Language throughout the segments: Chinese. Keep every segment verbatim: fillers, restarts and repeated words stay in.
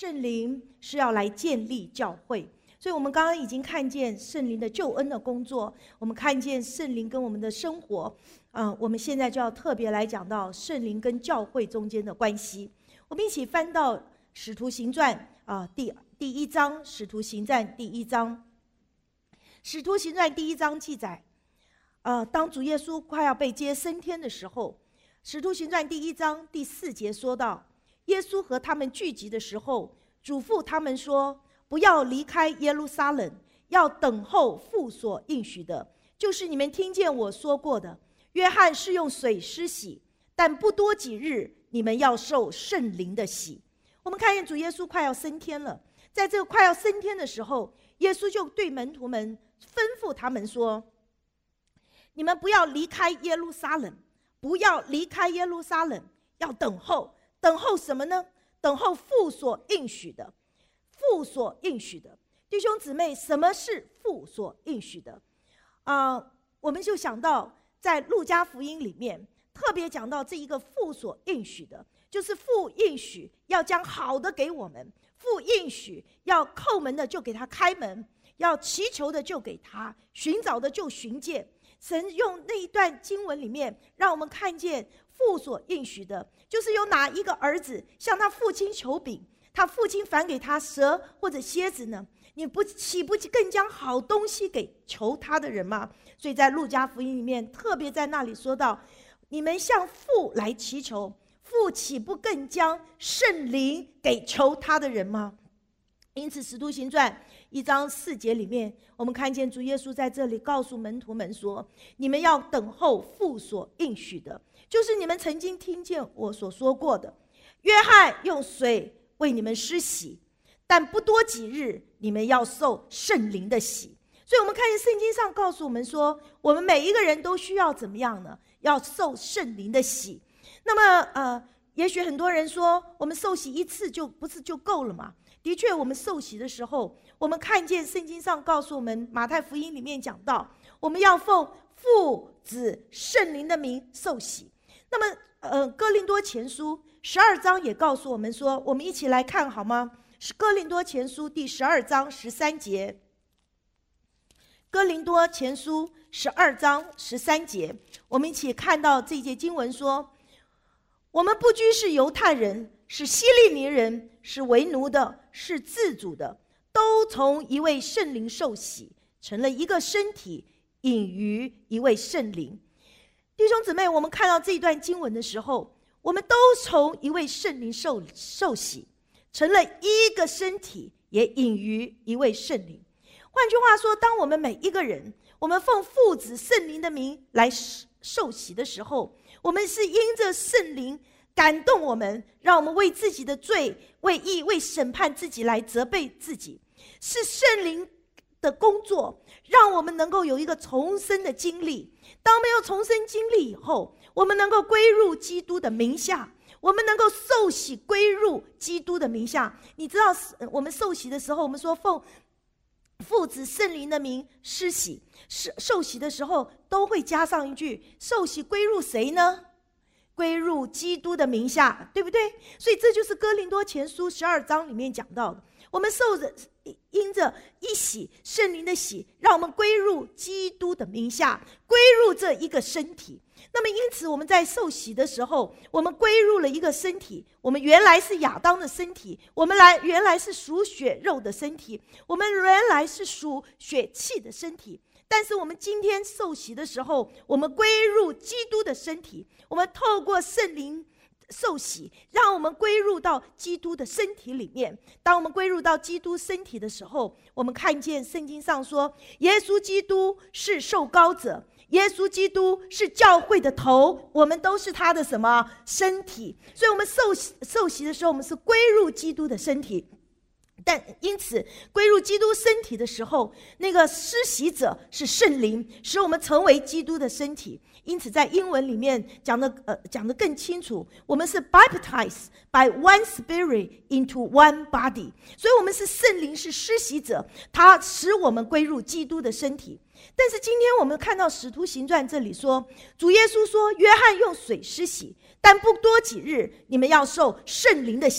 圣灵是要来建立教会，所以我们刚刚已经看见圣灵的救恩的工作，我们看见圣灵跟我们的生活，呃、我们现在就要特别来讲到圣灵跟教会中间的关系。我们一起翻到使徒行传、呃、第, 第一章，使徒行传第一章。使徒行传第一章记载，呃、当主耶稣快要被接升天的时候，使徒行传第一章第四节说到，耶稣和他们聚集的时候，嘱咐他们说，不要离开耶路撒冷，要等候父所应许的，就是你们听见我说过的。约翰是用水施洗，但不多几日，你们要受圣灵的洗。我们看见主耶稣快要升天了，在这个快要升天的时候，耶稣就对门徒们吩咐他们说，你们不要离开耶路撒冷，不要离开耶路撒冷，要等候。等候什么呢？等候父所应许的。父所应许的，弟兄姊妹，什么是父所应许的？啊、呃，我们就想到在路加福音里面特别讲到这一个父所应许的，就是父应许要将好的给我们，父应许要叩门的就给他开门，要祈求的就给他，寻找的就寻见。神用那一段经文里面让我们看见父所应许的，就是有哪一个儿子向他父亲求饼，他父亲反给他蛇或者蝎子呢？你不岂不更将好东西给求他的人吗？所以在路加福音里面特别在那里说到，你们向父来祈求，父岂不更将圣灵给求他的人吗？因此使徒行传一章四节里面，我们看见主耶稣在这里告诉门徒们说，你们要等候父所应许的，就是你们曾经听见我所说过的。约翰用水为你们施洗，但不多几日，你们要受圣灵的洗。所以我们看见圣经上告诉我们说，我们每一个人都需要怎么样呢？要受圣灵的洗。那么呃，也许很多人说，我们受洗一次就不是就够了吗？的确，我们受洗的时候，我们看见圣经上告诉我们，马太福音里面讲到，我们要奉父子圣灵的名受洗。那么呃，哥林多前书十二章也告诉我们说，我们一起来看好吗？是哥林多前书第十二章十三节。哥林多前书十二章十三节，我们一起看到这一节经文说，我们不拘是犹太人，是希利尼人，是为奴的，是自主的，都从一位圣灵受洗，成了一个身体，隐于一位圣灵。弟兄姊妹，我们看到这一段经文的时候，我们都从一位圣灵 受, 受洗，成了一个身体，也隐于一位圣灵。换句话说，当我们每一个人，我们奉父子圣灵的名来受洗的时候，我们是因着圣灵感动我们，让我们为自己的罪、为义、为审判自己来责备自己。是圣灵的工作，让我们能够有一个重生的经历。当我们有重生经历以后，我们能够归入基督的名下，我们能够受洗归入基督的名下。你知道我们受洗的时候，我们说奉父子圣灵的名施洗，受洗的时候都会加上一句，受洗归入谁呢？归入基督的名下，对不对？所以这就是哥林多前书十二章里面讲到的，我们受着因着一洗圣灵的洗，让我们归入基督的名下，归入这一个身体。那么因此我们在受洗的时候，我们归入了一个身体，我们原来是亚当的身体，我们来原来是属血肉的身体，我们原来是属血气的身体，但是我们今天受洗的时候，我们归入基督的身体，我们透过圣灵受洗，让我们归入到基督的身体里面。当我们归入到基督身体的时候，我们看见圣经上说，耶稣基督是受膏者，耶稣基督是教会的头，我们都是他的什么身体。所以我们受洗受洗的时候，我们是归入基督的身体。但因此归入基督身体的时候，那个施洗者是圣灵，使我们成为基督的身体。因此在英文里面讲的呃讲得更清楚，我们是 baptized by one spirit into one body。 所以我们是圣灵，是施洗者，他使我们归入基督的身体。但是今天我们看到使徒行传这里说，主耶稣说，约翰用水施洗，但不多几日，你们要受圣灵的洗。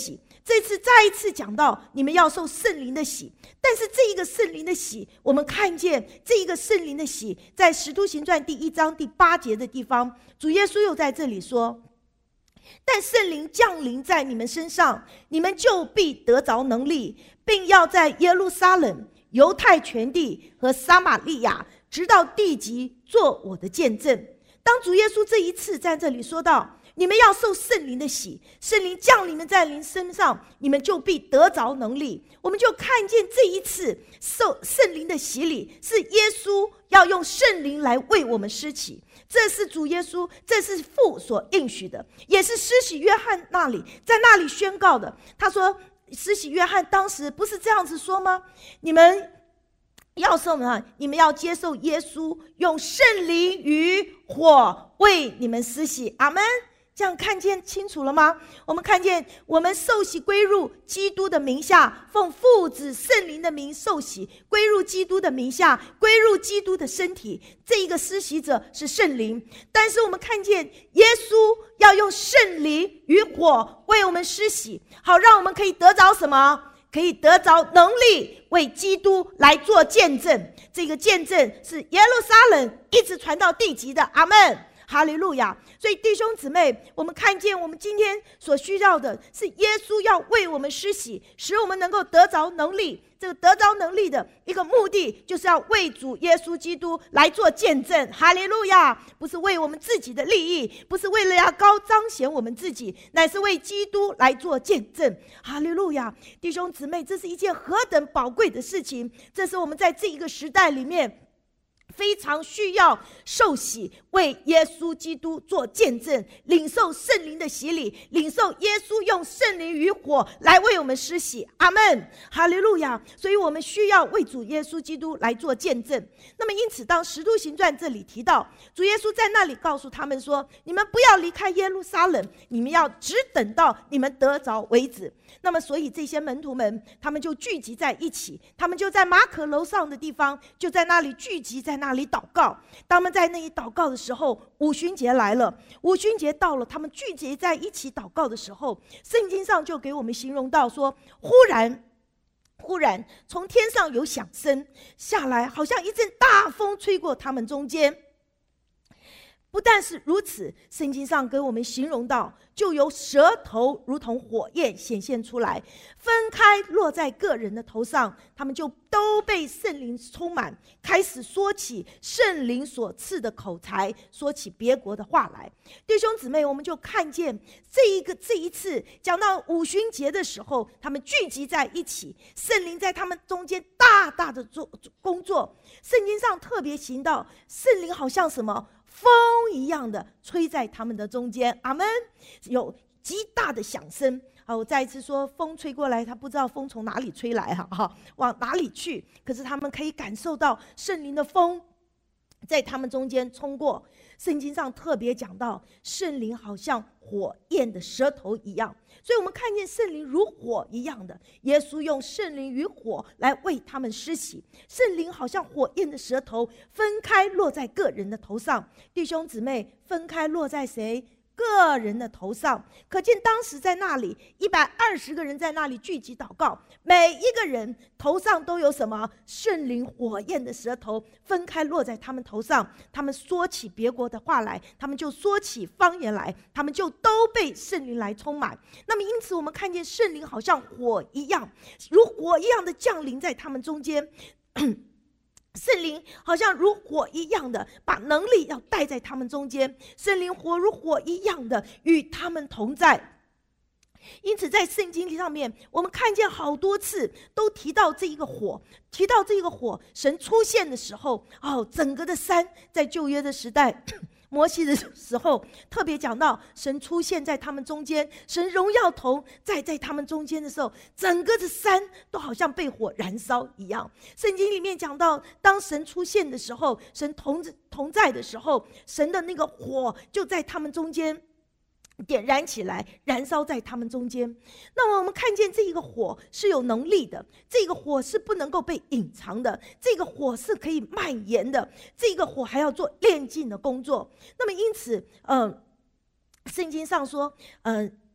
这次再一次讲到你们要受圣灵的洗，但是这一个圣灵的洗，我们看见这一个圣灵的洗，在使徒行传第一章第八节的地方，主耶稣又在这里说，但圣灵降临在你们身上，你们就必得着能力，并要在耶路撒冷、犹太全地和撒玛利亚，直到地极，做我的见证。当主耶稣这一次在这里说到，你们要受圣灵的洗，圣灵降临在您身上，你们就必得着能力。我们就看见这一次受圣灵的洗礼，是耶稣要用圣灵来为我们施洗，这是主耶稣，这是父所应许的，也是施洗约翰那里在那里宣告的。他说，施洗约翰当时不是这样子说吗？你们要什么？你们要接受耶稣用圣灵与火为你们施洗。阿们。这样看见清楚了吗？我们看见我们受洗归入基督的名下，奉父子圣灵的名受洗，归入基督的名下，归入基督的身体。这一个施洗者是圣灵，但是我们看见耶稣要用圣灵与火为我们施洗，好让我们可以得着什么？可以得着能力，为基督来做见证。这个见证是耶路撒冷一直传到地极的。阿们。哈利路亚！所以弟兄姊妹，我们看见我们今天所需要的是耶稣要为我们施洗，使我们能够得着能力。这个得着能力的一个目的，就是要为主耶稣基督来做见证。哈利路亚！不是为我们自己的利益，不是为了要高彰显我们自己，乃是为基督来做见证。哈利路亚！弟兄姊妹，这是一件何等宝贵的事情！这是我们在这一个时代里面非常需要受洗，为耶稣基督做见证，领受圣灵的洗礼，领受耶稣用圣灵与火来为我们施洗。阿们，哈利路亚！所以我们需要为主耶稣基督来做见证。那么因此当使徒行传这里提到，主耶稣在那里告诉他们说，你们不要离开耶路撒冷，你们要只等到你们得着为止。那么所以这些门徒们，他们就聚集在一起，他们就在马可楼上的地方，就在那里聚集，在那里祷告。当他们在那里祷告的时候，五旬节来了，五旬节到了，他们聚集在一起祷告的时候，圣经上就给我们形容到说，忽然忽然从天上有响声下来，好像一阵大风吹过他们中间。不但是如此，圣经上跟我们形容到，就有舌头如同火焰显现出来，分开落在个人的头上，他们就都被圣灵充满，开始说起圣灵所赐的口才，说起别国的话来。弟兄姊妹，我们就看见这一个这一次讲到五旬节的时候，他们聚集在一起，圣灵在他们中间大大的做工作。圣经上特别行到，圣灵好像什么风一样的吹在他们的中间。阿们。有极大的响声。好，我再一次说，风吹过来，他不知道风从哪里吹来，哈，往哪里去，可是他们可以感受到圣灵的风在他们中间冲过。圣经上特别讲到，圣灵好像火焰的舌头一样，所以我们看见圣灵如火一样的，耶稣用圣灵与火来为他们施洗。圣灵好像火焰的舌头，分开落在个人的头上。弟兄姊妹，分开落在谁？个人的头上。可见当时在那里一百二十个人在那里聚集祷告，每一个人头上都有什么？圣灵火焰的舌头分开落在他们头上，他们说起别国的话来，他们就说起方言来，他们就都被圣灵来充满。那么因此我们看见圣灵好像火一样，如火一样的降临在他们中间。圣灵好像如火一样的把能力要带在他们中间，圣灵火如火一样的与他们同在。因此在圣经上面我们看见好多次都提到这一个火，提到这个火神出现的时候，哦，整个的山在旧约的时代摩西的时候特别讲到，神出现在他们中间，神荣耀头在在他们中间的时候，整个的山都好像被火燃烧一样。圣经里面讲到，当神出现的时候，神同同在的时候，神的那个火就在他们中间点燃起来，燃烧在他们中间。那么我们看见这一个火是有能力的，这个火是不能够被隐藏的，这个火是可以蔓延的，这个火还要做炼净的工作。那么因此呃，圣经上说呃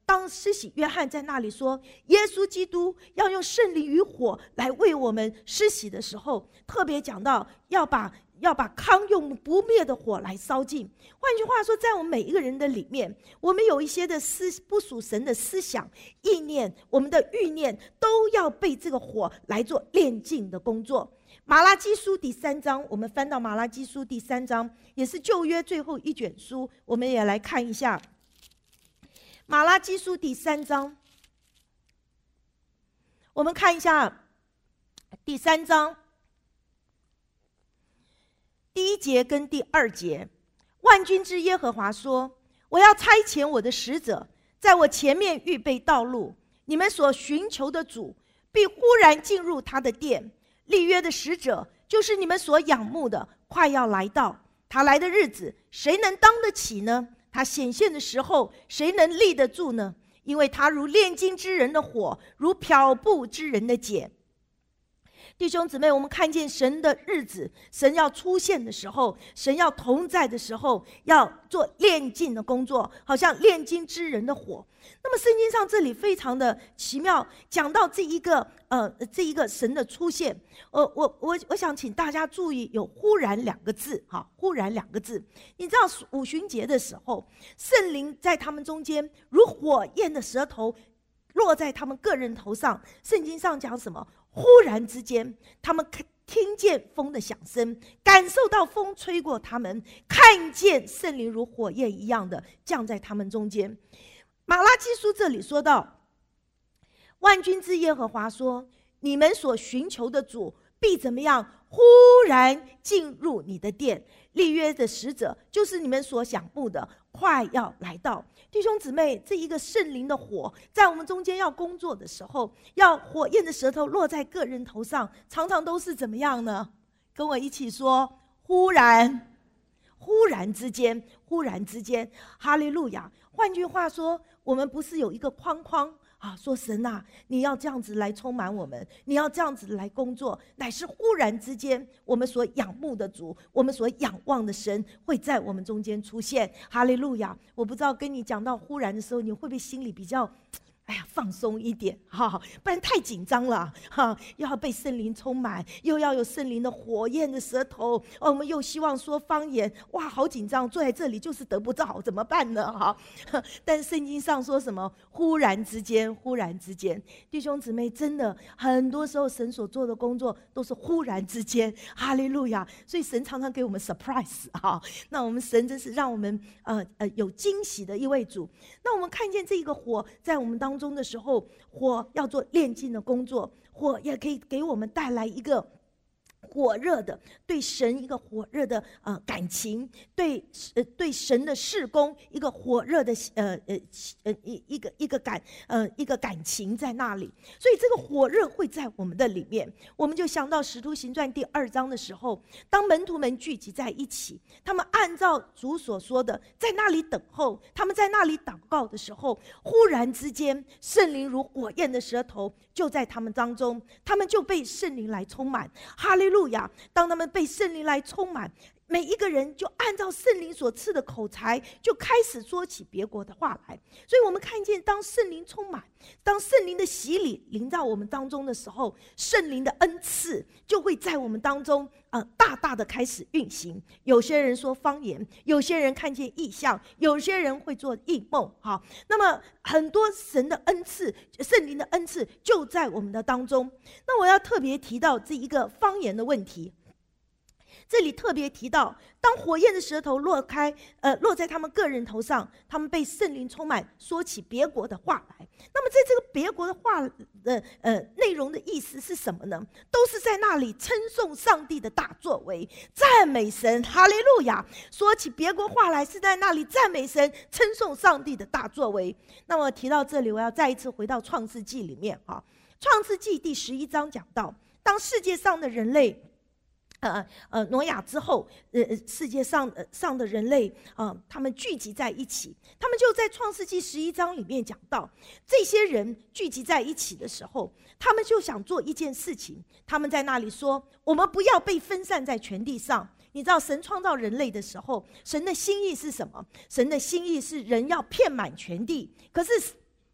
当施洗约翰在那里说耶稣基督要用圣灵与火来为我们施洗的时候，特别讲到要把要把糠用不灭的火来烧尽。换句话说，在我们每一个人的里面，我们有一些的思不属神的思想意念，我们的欲念都要被这个火来做炼净的工作。马拉基书第三章，我们翻到马拉基书第三章，也是旧约最后一卷书，我们也来看一下马拉基书第三章。我们看一下第三章第一节跟第二节，万军之耶和华说：我要差遣我的使者，在我前面预备道路，你们所寻求的主必忽然进入他的殿。立约的使者就是你们所仰慕的，快要来到。他来的日子，谁能当得起呢？他显现的时候，谁能立得住呢？因为他如炼金之人的火，如漂布之人的碱。弟兄姊妹，我们看见神的日子，神要出现的时候，神要同在的时候，要做炼净的工作，好像炼金之人的火。那么圣经上这里非常的奇妙，讲到这一个呃这一个神的出现，呃我我我想请大家注意，有忽然两个字，哈，忽然两个字。你知道五旬节的时候，圣灵在他们中间如火焰的舌头落在他们个人头上。圣经上讲什么？忽然之间，他们听见风的响声，感受到风吹过他们，看见圣灵如火焰一样的降在他们中间。马拉基书这里说到，万军之耶和华说，你们所寻求的主必怎么样？忽然进入你的殿。立约的使者就是你们所想慕的，快要来到。弟兄姊妹，这一个圣灵的火在我们中间要工作的时候，要火焰的舌头落在个人头上，常常都是怎么样呢？跟我一起说，忽然忽然之间，忽然之间，哈利路亚。换句话说，我们不是有一个框框啊，说神啊，你要这样子来充满我们，你要这样子来工作，乃是忽然之间，我们所仰慕的主，我们所仰望的神会在我们中间出现。哈利路亚！我不知道跟你讲到忽然的时候，你会不会心里比较哎呀，放松一点哈，不然太紧张了哈。又要被圣灵充满，又要有圣灵的火焰的舌头，哦，我们又希望说方言，哇，好紧张，坐在这里就是得不到，怎么办呢？哈，但圣经上说什么？忽然之间，忽然之间，弟兄姊妹，真的很多时候神所做的工作都是忽然之间，哈利路亚！所以神常常给我们 surprise 哈。那我们神真是让我们呃呃有惊喜的一位主。那我们看见这一个火在我们当中中的时候，火要做炼净的工作，火也可以给我们带来一个火热的对神一个火热的呃感情，对呃对神的事工一个火热的呃呃呃一一个一个感呃一个感情在那里，所以这个火热会在我们的里面。我们就想到使徒行传第二章的时候，当门徒们聚集在一起，他们按照主所说的在那里等候，他们在那里祷告的时候，忽然之间圣灵如火焰的舌头就在他们当中，他们就被圣灵来充满。哈利路亚！当他们被圣灵来充满，每一个人就按照圣灵所赐的口才，就开始说起别国的话来。所以我们看见，当圣灵充满，当圣灵的洗礼临到我们当中的时候，圣灵的恩赐就会在我们当中呃大大的开始运行。有些人说方言，有些人看见异象，有些人会做异梦。好，那么很多神的恩赐，圣灵的恩赐就在我们的当中。那我要特别提到这一个方言的问题。这里特别提到，当火焰的舌头落开，呃，落在他们个人头上，他们被圣灵充满，说起别国的话来。那么，在这个别国的话的呃内容的意思是什么呢？都是在那里称颂上帝的大作为，赞美神，哈利路亚！说起别国话来，是在那里赞美神，称颂上帝的大作为。那么提到这里，我要再一次回到创世纪里面啊，创世纪第十一章讲到，当世界上的人类。呃呃，挪亚之后，呃，世界上、呃、上的人类啊、呃，他们聚集在一起，他们就在创世纪十一章里面讲到，这些人聚集在一起的时候，他们就想做一件事情，他们在那里说，我们不要被分散在全地上。你知道神创造人类的时候，神的心意是什么？神的心意是人要遍满全地，可是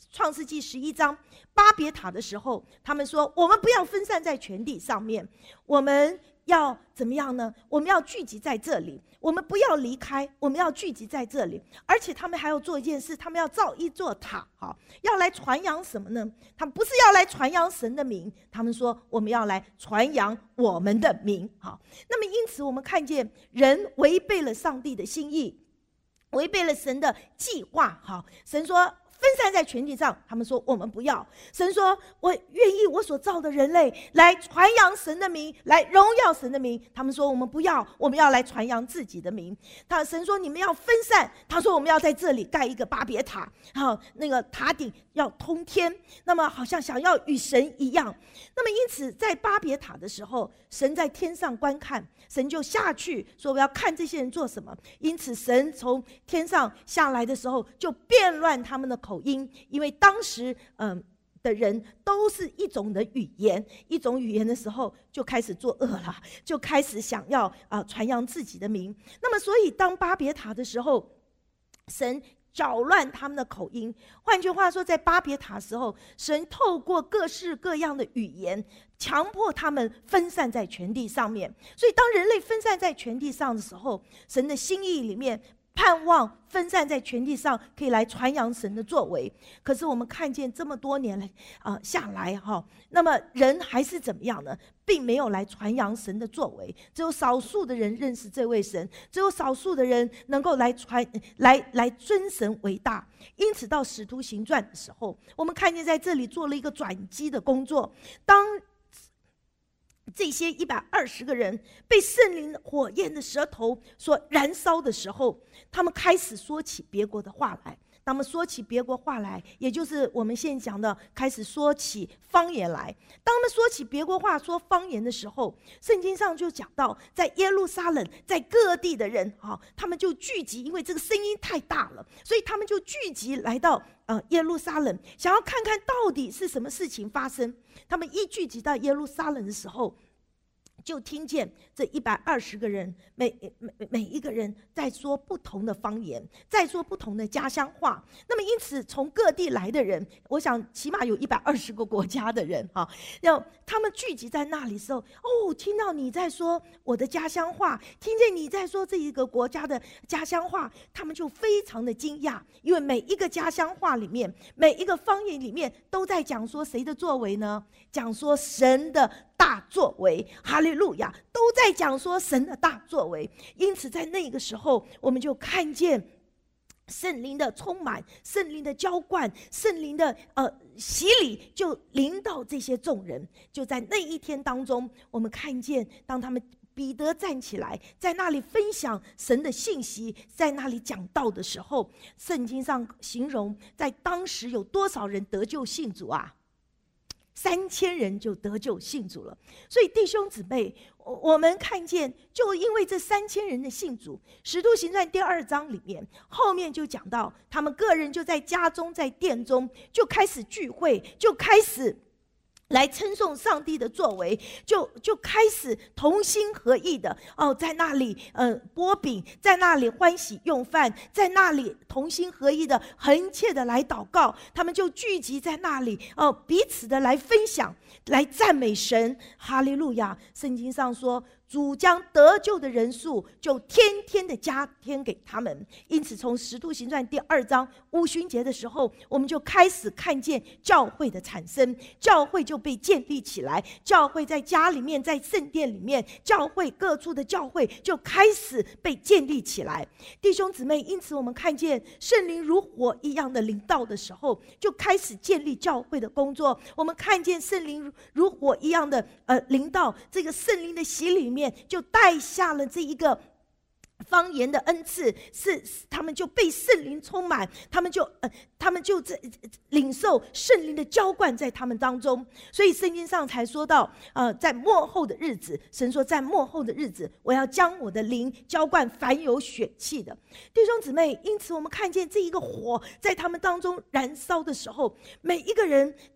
创世纪十一章巴别塔的时候，他们说我们不要分散在全地上面，我们要怎么样呢？我们要聚集在这里，我们不要离开，我们要聚集在这里。而且他们还要做一件事，他们要造一座塔，好，要来传扬什么呢？他们不是要来传扬神的名，他们说我们要来传扬我们的名，好。那么因此我们看见人违背了上帝的心意，违背了神的计划，好，神说分散在全地上，他们说我们不要。神说我愿意我所造的人类来传扬神的名，来荣耀神的名，他们说我们不要，我们要来传扬自己的名。他神说你们要分散，他说我们要在这里盖一个巴别塔，好，那个塔顶要通天，那么好像想要与神一样。那么因此在巴别塔的时候，神在天上观看，神就下去说我要看这些人做什么。因此神从天上下来的时候，就变乱他们的口音，因为当时嗯、呃、的人都是一种的语言，一种语言的时候就开始作恶了，就开始想要啊、呃、传扬自己的名。那么所以当巴别塔的时候，神搅乱他们的口音。换句话说，在巴别塔的时候，神透过各式各样的语言强迫他们分散在全地上面。所以当人类分散在全地上的时候，神的心意里面盼望分散在全地上可以来传扬神的作为。可是我们看见这么多年来、呃、下来、哦、那么人还是怎么样呢？并没有来传扬神的作为，只有少数的人认识这位神，只有少数的人能够来传来来尊神为大。因此到使徒行传的时候，我们看见在这里做了一个转机的工作。当这些一百二十个人被圣灵火焰的舌头所燃烧的时候，他们开始说起别国的话来。他们说起别国话来，也就是我们现在讲的开始说起方言来。当他们说起别国话说方言的时候，圣经上就讲到在耶路撒冷，在各地的人、哦、他们就聚集，因为这个声音太大了，所以他们就聚集来到呃耶路撒冷，想要看看到底是什么事情发生。他们一聚集到耶路撒冷的时候，就听见这一百二十个人，每每每一个人在说不同的方言，在说不同的家乡话。那么因此从各地来的人，我想起码有一百二十个国家的人哈，要他们聚集在那里的时候，哦，听到你在说我的家乡话，听见你在说这一个国家的家乡话，他们就非常的惊讶，因为每一个家乡话里面，每一个方言里面都在讲说谁的作为呢？讲说神的大作为，哈利路亚，都在讲说神的大作为。因此在那个时候，我们就看见圣灵的充满，圣灵的浇灌，圣灵的呃洗礼就临到这些众人。就在那一天当中，我们看见当他们彼得站起来，在那里分享神的信息，在那里讲道的时候，圣经上形容在当时有多少人得救信主啊？三千人就得救信主了。所以弟兄姊妹，我们看见就因为这三千人的信主，使徒行传第二章里面后面就讲到，他们个人就在家中在殿中就开始聚会，就开始来称颂上帝的作为，就就开始同心合意的哦，在那里呃擘饼，在那里欢喜用饭，在那里同心合意的恒切的来祷告。他们就聚集在那里哦，彼此的来分享，来赞美神，哈利路亚。圣经上说，主将得救的人数就天天的加添给他们。因此从使徒行传第二章五旬节的时候，我们就开始看见教会的产生，教会就被建立起来，教会在家里面，在圣殿里面，教会各处的教会就开始被建立起来。弟兄姊妹，因此我们看见圣灵如火一样的临到的时候，就开始建立教会的工作。我们看见圣灵如火一样的呃临到，这个圣灵的洗礼里面就带下了这一个方言的恩赐，是他们就被圣灵充满，他们就呃，他们就领受圣灵的浇灌在他们当中。所以圣经上才说到，呃，在末后的日子，神说在末后的日子，我要将我的灵浇灌凡有血气的弟兄姊妹。因此我们看见这一个火在他们当中燃烧的时候，每一个人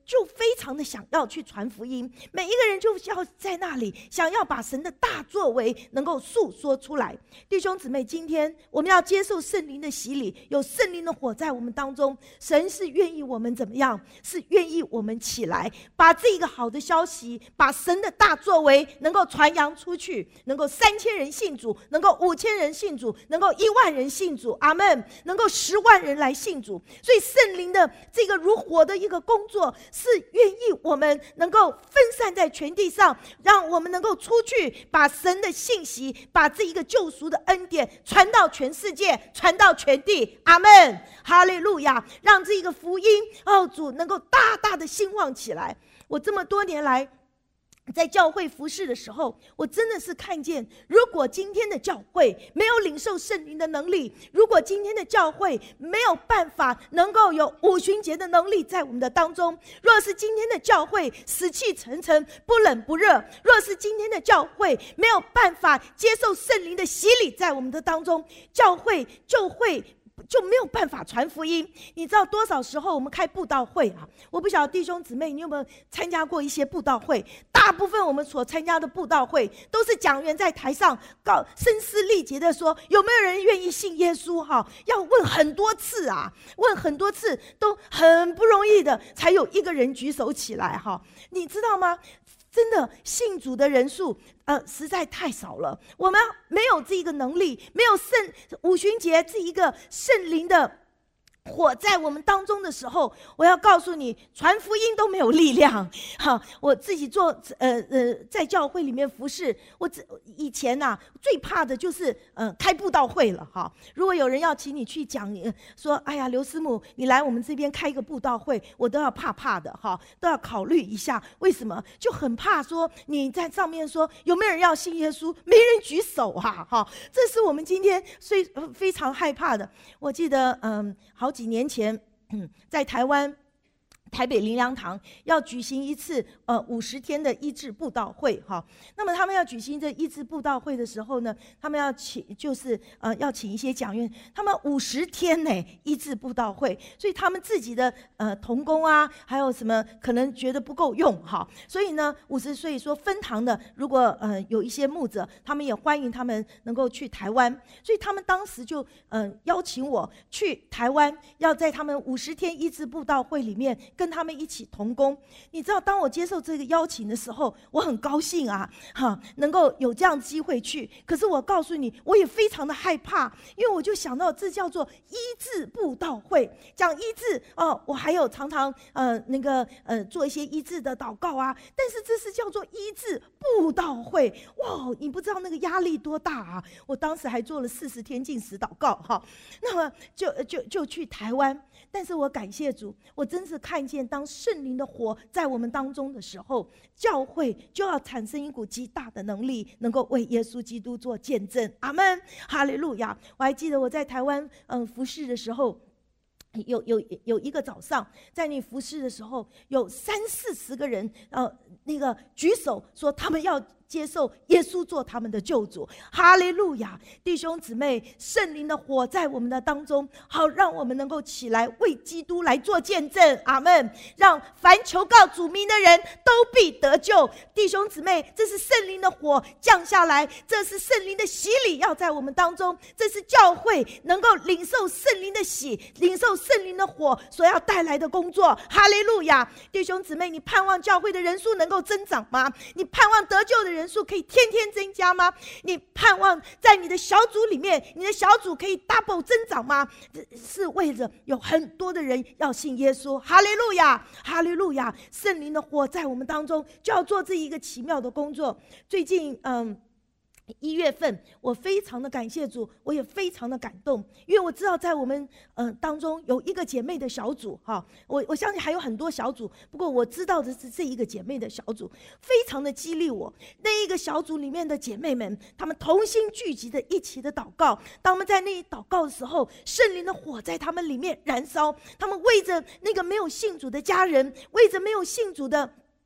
就非常的想要去传福音，每一个人就要在那里想要把神的大作为能够诉说出来。弟兄姊妹，今天我们要接受圣灵的洗礼，有圣灵的火在我们当中，神是愿意我们怎么样？是愿意我们起来，把这个好的消息，把神的大作为能够传扬出去，能够三千人信主，能够五千人信主，能够一万人信主，阿们，能够十万人来信主。所以圣灵的这个如火的一个工作，是愿意我们能够分散在全地上，让我们能够出去，把神的信息，把这一个救赎的恩典传到全世界，传到全地，阿们，哈利路亚，让这个福音哦，主能够大大的兴旺起来。我这么多年来在教会服事的时候，我真的是看见，如果今天的教会没有领受圣灵的能力，如果今天的教会没有办法能够有五旬节的能力在我们的当中，若是今天的教会死气沉沉，不冷不热，若是今天的教会没有办法接受圣灵的洗礼在我们的当中，教会就会就没有办法传福音。你知道多少时候我们开布道会啊？我不晓得弟兄姊妹你有没有参加过一些布道会？大部分我们所参加的布道会都是讲员在台上告声嘶力竭的说，有没有人愿意信耶稣？哈，要问很多次啊，问很多次都很不容易的，才有一个人举手起来。哈，你知道吗？真的信主的人数呃，实在太少了，我们没有这个能力，没有圣五旬节这一个圣灵的火在我们当中的时候，我要告诉你，传福音都没有力量。哈，我自己做呃呃在教会里面服侍，我以前呐、啊、最怕的就是呃开布道会了。哈，如果有人要请你去讲，你说哎呀刘师母，你来我们这边开一个布道会，我都要怕怕的。哈，都要考虑一下，为什么？就很怕说你在上面说有没有人要信耶稣，没人举手啊。哈，这是我们今天所以非常害怕的。我记得嗯好。几年前，嗯，在台湾台北灵粮堂要举行一次呃五十天的医治布道会。哈，那么他们要举行这医治布道会的时候呢，他们要请就是呃要请一些讲员，他们五十天呢医治布道会，所以他们自己的呃同工啊，还有什么可能觉得不够用。哈，所以呢五十所以说分堂的，如果呃有一些牧者，他们也欢迎他们能够去台湾，所以他们当时就呃邀请我去台湾，要在他们五十天医治布道会里面跟他们一起同工。你知道当我接受这个邀请的时候，我很高兴啊，哈，能够有这样的机会去。可是我告诉你，我也非常的害怕，因为我就想到这叫做医治布道会，讲医治哦，我还有常常呃那个呃做一些医治的祷告啊，但是这是叫做医治布道会，哇，你不知道那个压力多大啊！我当时还做了四十天禁食祷告。哈，那么就就就去台湾。但是我感谢主，我真是看见当圣灵的火在我们当中的时候，教会就要产生一股极大的能力，能够为耶稣基督做见证。阿们，哈利路亚。我还记得我在台湾嗯、呃、服侍的时候，有有有一个早上，在你服侍的时候，有三四十个人呃那个举手说他们要接受耶稣做他们的救主。哈利路亚！弟兄姊妹，圣灵的火在我们的当中，好让我们能够起来为基督来做见证。阿们！让凡求告主名的人都必得救。弟兄姊妹，这是圣灵的火降下来，这是圣灵的洗礼要在我们当中，这是教会能够领受圣灵的洗，领受圣灵的火所要带来的工作。哈利路亚！弟兄姊妹，你盼望教会的人数能够增长吗？你盼望得救的人数可以天天增加吗？你盼望在你的小组里面，你的小组可以 double 增长吗？是为着有很多的人要信耶稣。哈利路亚，哈利路亚！圣灵的火在我们当中，就要做这一个奇妙的工作。最近嗯一月份，我非常的感谢主，我也非常的感动，因为我知道在我们呃当中有一个姐妹的小组哈，我我相信还有很多小组，不过我知道的是这一个姐妹的小组非常的激励我。那一个小组里面的姐妹们，她们同心聚集的一起的祷告，当我们在那里祷告的时候，圣灵的火在她们里面燃烧，她们为着那个没有信主的家人，为着没有信主的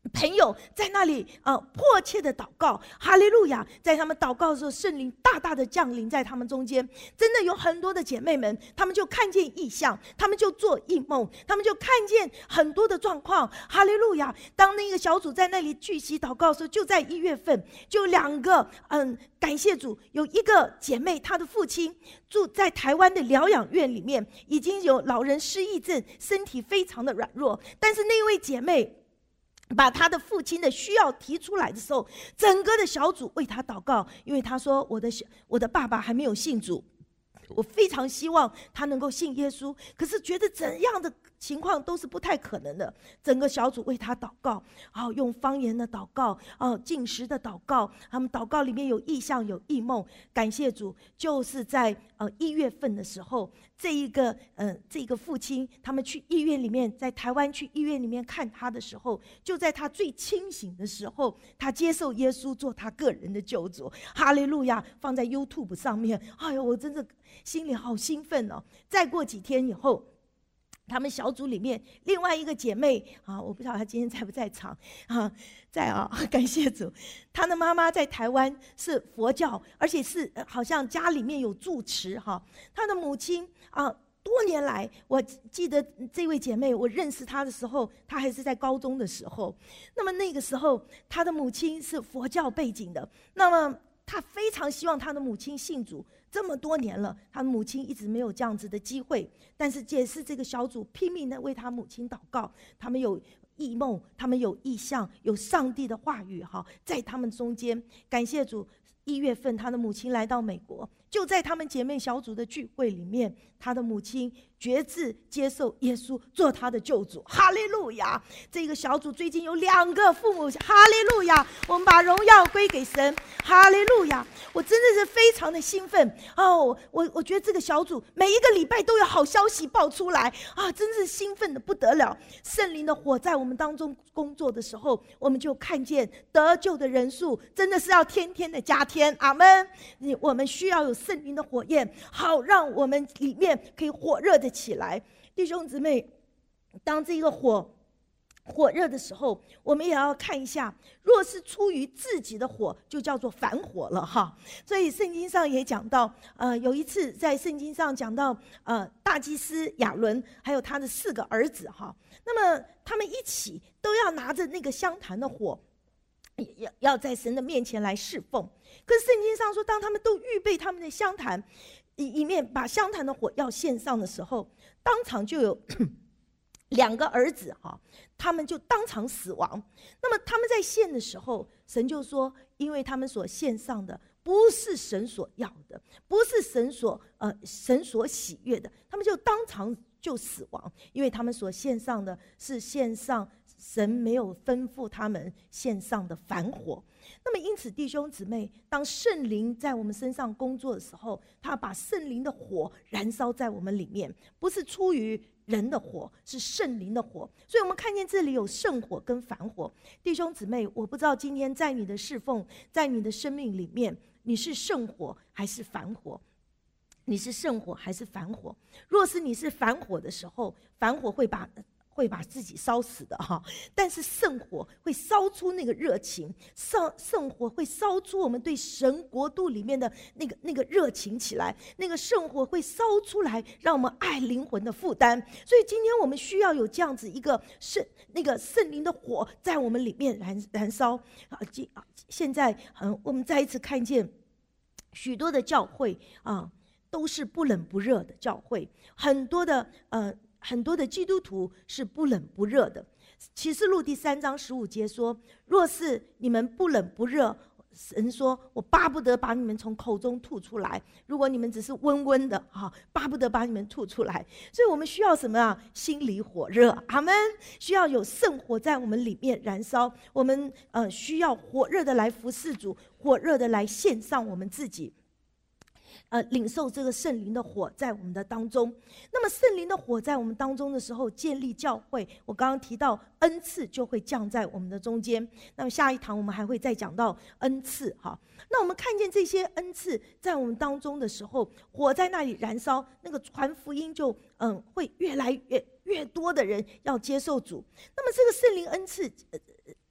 朋友在那里呃迫切的祷告，哈利路亚！在他们祷告的时候，圣灵大大的降临在他们中间。真的有很多的姐妹们，她们就看见异象，她们就做异梦，她们就看见很多的状况。哈利路亚！当那个小组在那里聚集祷告的时候，就在一月份，就两个嗯，感谢主，有一个姐妹，她的父亲住在台湾的疗养院里面，已经有老人失忆症，身体非常的软弱，但是那位姐妹把他的父亲的需要提出来的时候，整个的小组为他祷告，因为他说我的我的爸爸还没有信主，我非常希望他能够信耶稣，可是觉得怎样的情况都是不太可能的。整个小组为他祷告，哦，用方言的祷告，哦，禁食的祷告，他们祷告里面有异象有异梦。感谢主，就是在呃一月份的时候，这一个呃这个父亲他们去医院里面，在台湾去医院里面看他的时候，就在他最清醒的时候，他接受耶稣做他个人的救主。哈利路亚！放在 YouTube 上面，哎呦，我真的心里好兴奋哦。再过几天以后，他们小组里面另外一个姐妹啊，我不知道她今天在不在场啊，在啊，感谢主。她的妈妈在台湾是佛教，而且是好像家里面有住持哈。她的母亲啊，多年来我记得这位姐妹，我认识她的时候，她还是在高中的时候。那么那个时候，她的母亲是佛教背景的，那么她非常希望她的母亲信主。这么多年了，他母亲一直没有这样子的机会，但是也是这个小组拼命的为他母亲祷告。他们有异梦，他们有异象，有上帝的话语哈，在他们中间。感谢主，一月份他的母亲来到美国，就在他们姐妹小组的聚会里面，他的母亲决志接受耶稣做他的救主。哈利路亚！这个小组最近有两个父母，哈利路亚！我们把荣耀归给神，哈利路亚！我真的是非常的兴奋哦！我我觉得这个小组每一个礼拜都有好消息爆出来啊，真是兴奋的不得了。圣灵的火在我们当中工作的时候，我们就看见得救的人数真的是要天天的加添。阿们！我们需要有圣灵的火焰，好让我们里面可以火热的起来。弟兄姊妹，当这个火火热的时候，我们也要看一下，若是出于自己的火，就叫做反火了哈。所以圣经上也讲到，呃，有一次在圣经上讲到，呃，大祭司亚伦还有他的四个儿子哈，那么他们一起都要拿着那个香坛的火，要要在神的面前来侍奉。可是圣经上说，当他们都预备他们的香坛，一面把香坛的火要献上的时候，当场就有两个儿子哈，他们就当场死亡。那么他们在献的时候，神就说，因为他们所献上的不是神所要的，不是神所呃神所喜悦的，他们就当场就死亡，因为他们所献上的是献上神没有吩咐他们献上的反火。那么因此弟兄姊妹，当圣灵在我们身上工作的时候，他把圣灵的火燃烧在我们里面，不是出于人的火，是圣灵的火。所以我们看见这里有圣火跟反火。弟兄姊妹，我不知道今天在你的侍奉，在你的生命里面，你是圣火还是反火？你是圣火还是反火？若是你是反火的时候，反火会把会把自己烧死的哈，但是圣火会烧出那个热情，圣圣火会烧出我们对神国度里面的那个那个热情起来，那个圣火会烧出来，让我们爱灵魂的负担。所以今天我们需要有这样子一个圣那个圣灵的火在我们里面燃燃烧啊！现在嗯，我们再一次看见许多的教会啊，都是不冷不热的教会，很多的呃。很多的基督徒是不冷不热的。启示录第三章十五节说，若是你们不冷不热，神说我巴不得把你们从口中吐出来。如果你们只是温温的啊，巴不得把你们吐出来。所以我们需要什么啊？心里火热，阿们。需要有圣火在我们里面燃烧，我们呃需要火热的来服侍主，火热的来献上我们自己，呃，领受这个圣灵的火在我们的当中。那么圣灵的火在我们当中的时候，建立教会，我刚刚提到恩赐就会降在我们的中间。那么下一堂我们还会再讲到恩赐哈。那我们看见这些恩赐在我们当中的时候，火在那里燃烧，那个传福音就嗯会越来越越多的人要接受主。那么这个圣灵恩赐，呃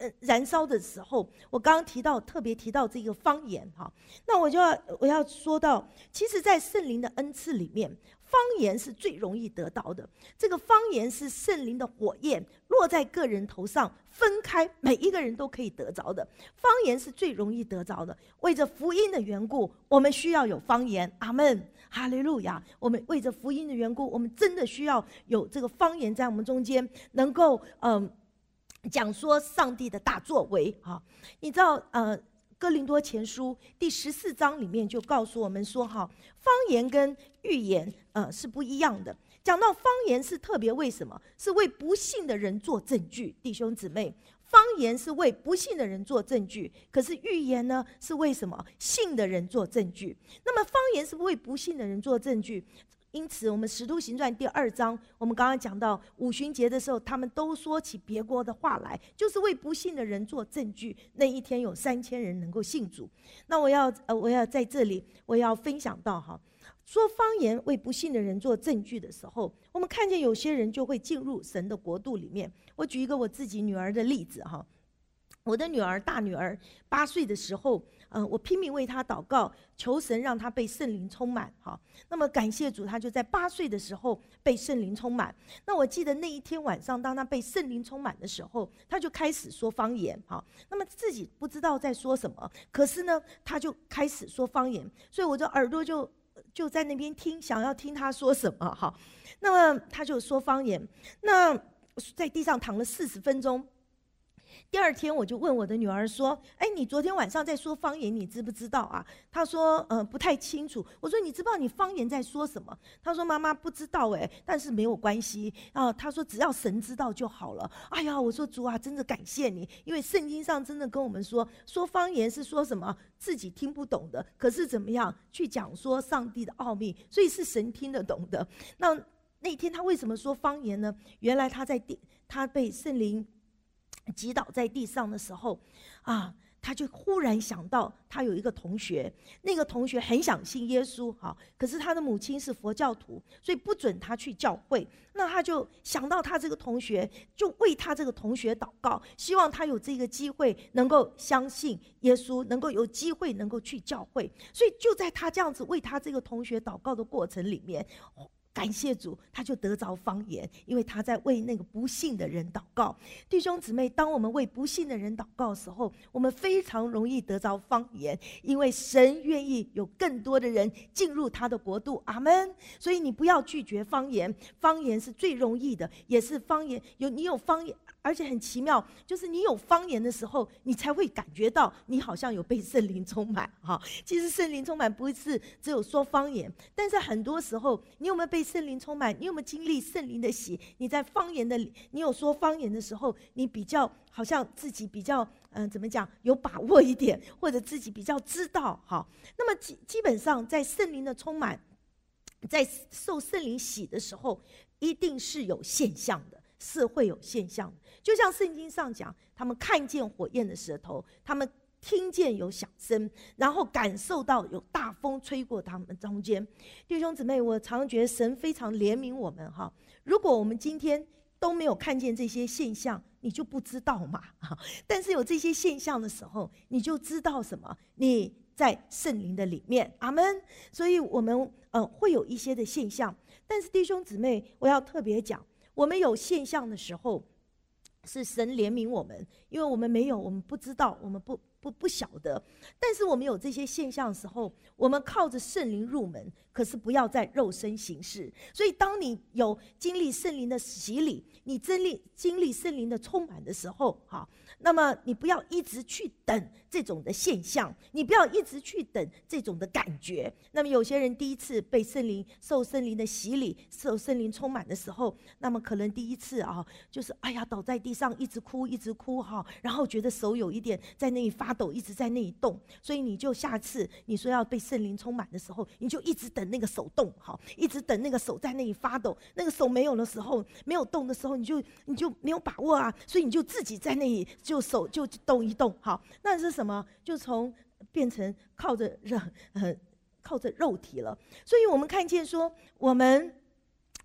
呃燃烧的时候，我刚刚提到特别提到这个方言哈，那我就要我要说到，其实，在圣灵的恩赐里面，方言是最容易得到的。这个方言是圣灵的火焰落在个人头上，分开每一个人都可以得着的。方言是最容易得着的。为着福音的缘故，我们需要有方言。阿们，哈利路亚！我们为着福音的缘故，我们真的需要有这个方言在我们中间，能够嗯、呃、讲说上帝的大作为哈。你知道呃。哥林多前书第十四章里面就告诉我们说，哈，方言跟预言，呃，是不一样的。讲到方言是特别为什么？是为不信的人做证据，弟兄姊妹。方言是为不信的人做证据，可是预言呢，是为什么？信的人做证据。那么方言是为不信的人做证据。因此，我们《使徒行传》第二章，我们刚刚讲到五旬节的时候，他们都说起别国的话来，就是为不信的人做证据。那一天有三千人能够信主。那我要呃，我要在这里，我要分享到哈，说方言为不信的人做证据的时候，我们看见有些人就会进入神的国度里面。我举一个我自己女儿的例子哈。我的女儿，大女儿八岁的时候，呃，我拼命为她祷告，求神让她被圣灵充满。哈，那么感谢主，她就在八岁的时候被圣灵充满。那我记得那一天晚上，当她被圣灵充满的时候，她就开始说方言。哈，那么自己不知道在说什么，可是呢，她就开始说方言，所以我的耳朵就就在那边听，想要听她说什么。哈，那么她就说方言，那在地上躺了四十分钟。第二天我就问我的女儿说，哎，你昨天晚上在说方言，你知不知道啊？她说呃不太清楚。我说你知不知道你方言在说什么？她说妈妈不知道哎，但是没有关系啊。她说只要神知道就好了。哎呀，我说主啊，真的感谢你，因为圣经上真的跟我们说，说方言是说什么自己听不懂的，可是怎么样去讲说上帝的奥秘，所以是神听得懂的。那那天他为什么说方言呢？原来他在地，他被圣灵击倒在地上的时候，啊，他就忽然想到，他有一个同学，那个同学很想信耶稣，哈，可是他的母亲是佛教徒，所以不准他去教会。那他就想到他这个同学，就为他这个同学祷告，希望他有这个机会能够相信耶稣，能够有机会能够去教会。所以就在他这样子为他这个同学祷告的过程里面，感谢主，他就得着方言，因为他在为那个不信的人祷告。弟兄姊妹，当我们为不信的人祷告的时候，我们非常容易得着方言，因为神愿意有更多的人进入他的国度。阿们。所以你不要拒绝方言，方言是最容易的，也是方言有你有方言。而且很奇妙，就是你有方言的时候，你才会感觉到你好像有被圣灵充满。哈，其实圣灵充满不是只有说方言，但是很多时候，你有没有被圣灵充满？你有没有经历圣灵的喜？你在方言的，你有说方言的时候，你比较好像自己比较嗯、呃，怎么讲有把握一点，或者自己比较知道。哈，那么基基本上在圣灵的充满，在受圣灵喜的时候，一定是有现象的。是会有现象的，就像圣经上讲，他们看见火焰的舌头，他们听见有响声，然后感受到有大风吹过他们中间。弟兄姊妹，我常觉得神非常怜悯我们哈。如果我们今天都没有看见这些现象，你就不知道嘛。但是有这些现象的时候，你就知道什么？你在圣灵的里面，阿们。所以我们呃会有一些的现象，但是弟兄姊妹，我要特别讲。我们有现象的时候，是神怜悯我们，因为我们没有，我们不知道，我们不不不晓得。但是我们有这些现象的时候，我们靠着圣灵入门，可是不要在肉身行事。所以，当你有经历圣灵的洗礼，你经历经历圣灵的充满的时候，哈，那么你不要一直去等这种的现象，你不要一直去等这种的感觉。那么有些人第一次被圣灵受圣灵的洗礼，受圣灵充满的时候，那么可能第一次啊，就是哎呀倒在地上一直哭一直哭哈，然后觉得手有一点在那里发抖，一直在那里动，所以你就下次你说要被圣灵充满的时候，你就一直等那个手动，好，一直等那个手在那里发抖，那个手没有的时候，没有动的时候，你就你就没有把握啊，所以你就自己在那里就手就动一动，好，那是什么？就从变成靠着肉，呃，靠着肉体了。所以我们看见说，我们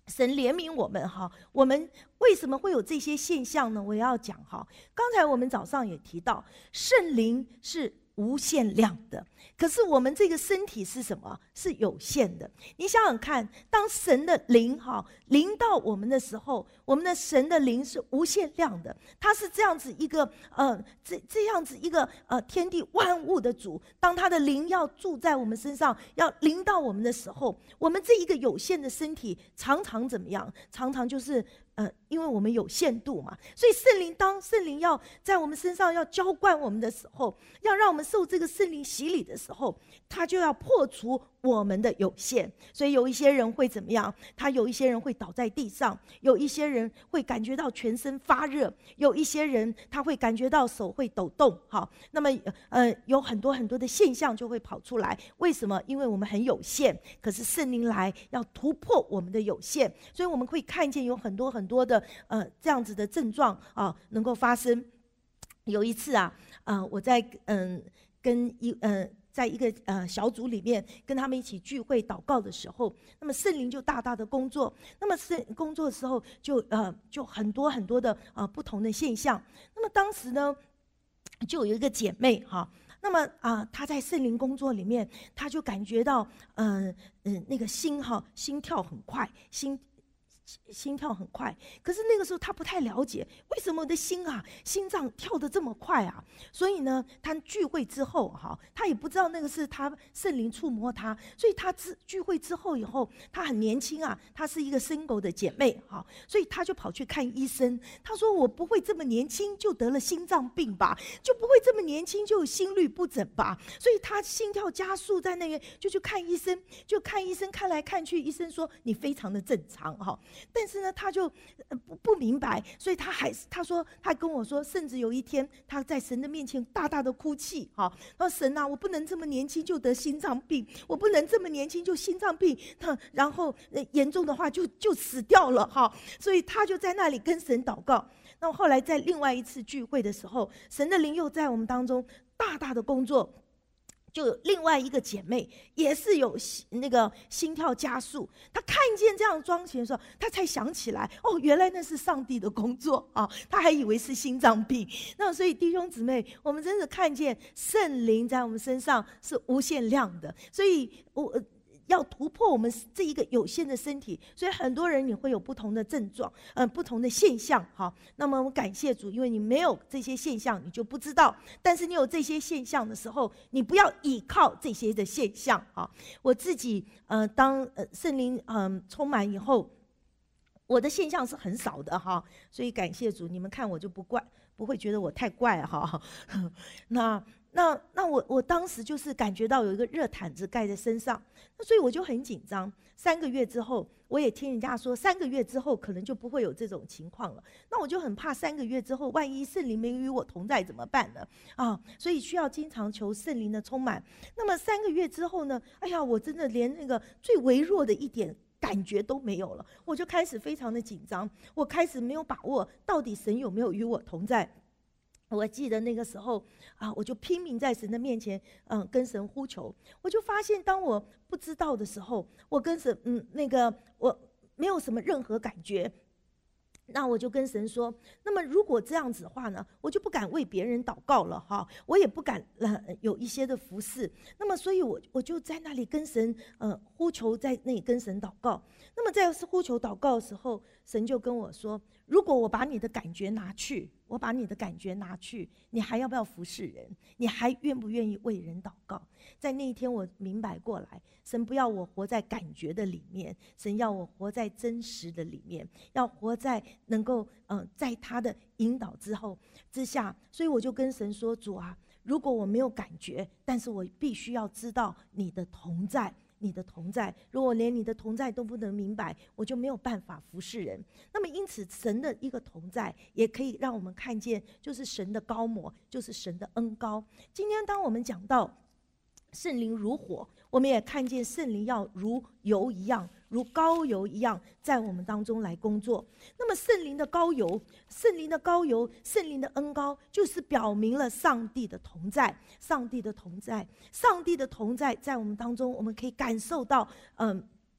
神怜悯我们哈，我们为什么会有这些现象呢？我也要讲哈。刚才我们早上也提到，圣灵是无限量的，可是我们这个身体是什么？是有限的。你想想看，当神的灵哈临到我们的时候，我们的神的灵是无限量的，他是这样子一个呃这这样子一个呃天地万物的主。当他的灵要住在我们身上，要临到我们的时候，我们这一个有限的身体常常怎么样？常常就是呃，因为我们有限度嘛，所以圣灵当圣灵要在我们身上要浇灌我们的时候，要让我们受这个圣灵洗礼的时候，他就要破除我们的有限。所以有一些人会怎么样？他有一些人会倒在地上，有一些人会感觉到全身发热，有一些人他会感觉到手会抖动。好，那么呃，有很多很多的现象就会跑出来。为什么？因为我们很有限，可是圣灵来要突破我们的有限，所以我们会看见有很多很多的呃这样子的症状啊能够发生。有一次啊，呃，我在嗯跟一呃。在一个呃小组里面跟他们一起聚会祷告的时候，那么圣灵就大大的工作。那么圣工作的时候就呃就很多很多的呃不同的现象。那么当时呢，就有一个姐妹哈，那么啊、呃、她在圣灵工作里面，她就感觉到嗯嗯、呃呃、那个心哈心跳很快，心。心跳很快，可是那个时候他不太了解为什么我的心啊心脏跳得这么快啊。所以呢，他聚会之后哈，他也不知道那个是他圣灵触摸他，所以他聚会之后以后，他很年轻啊，他是一个single的姐妹哈，所以他就跑去看医生。他说：“我不会这么年轻就得了心脏病吧？就不会这么年轻就有心律不整吧？”所以他心跳加速，在那个就去看医生，就看医生看来看去，医生说你非常的正常哈。但是呢，他就、呃、不不明白，所以他还是他说他跟我说，甚至有一天他在神的面前大大的哭泣，哈，他说神啊，我不能这么年轻就得心脏病，我不能这么年轻就心脏病，他然后、呃、严重的话就就死掉了哈，所以他就在那里跟神祷告。那后来在另外一次聚会的时候，神的灵又在我们当中大大的工作。就有另外一个姐妹也是有那个心跳加速，她看见这样光景的时候，她才想起来，哦，原来那是上帝的工作啊！她还以为是心脏病。那所以弟兄姊妹，我们真的看见圣灵在我们身上是无限量的，所以我。要突破我们这一个有限的身体，所以很多人你会有不同的症状，嗯、呃，不同的现象。好，那么我们感谢主，因为你没有这些现象，你就不知道；但是你有这些现象的时候，你不要依靠这些的现象。好，我自己呃，当呃圣灵嗯、呃、充满以后，我的现象是很少的哈，所以感谢主，你们看我就不怪，不会觉得我太怪哈。那。那那我我当时就是感觉到有一个热毯子盖在身上，那所以我就很紧张。三个月之后，我也听人家说，三个月之后可能就不会有这种情况了。那我就很怕三个月之后，万一圣灵没与我同在怎么办呢？啊，所以需要经常求圣灵的充满。那么三个月之后呢？哎呀，我真的连那个最微弱的一点感觉都没有了，我就开始非常的紧张，我开始没有把握，到底神有没有与我同在。我记得那个时候啊，我就拼命在神的面前，嗯，跟神呼求。我就发现，当我不知道的时候，我跟神，嗯，那个我没有什么任何感觉。那我就跟神说，那么如果这样子的话呢，我就不敢为别人祷告了哈，我也不敢呃有一些的服事。那么所以我我就在那里跟神呃呼求，在那里跟神祷告。那么在呼求祷告的时候，神就跟我说，如果我把你的感觉拿去，我把你的感觉拿去，你还要不要服侍人？你还愿不愿意为人祷告？在那一天我明白过来，神不要我活在感觉的里面，神要我活在真实的里面，要活在能够呃在他的引导之后之下。所以我就跟神说，主啊，如果我没有感觉，但是我必须要知道你的同在，你的同在，如果连你的同在都不能明白，我就没有办法服侍人。那么因此神的一个同在也可以让我们看见，就是神的膏抹，就是神的恩膏。今天当我们讲到圣灵如火，我们也看见圣灵要如油一样，如膏油一样在我们当中来工作。那么圣灵的膏油，圣灵的膏油，圣灵的恩膏，就是表明了上帝的同在，上帝的同在，上帝的同在在我们当中，我们可以感受到嗯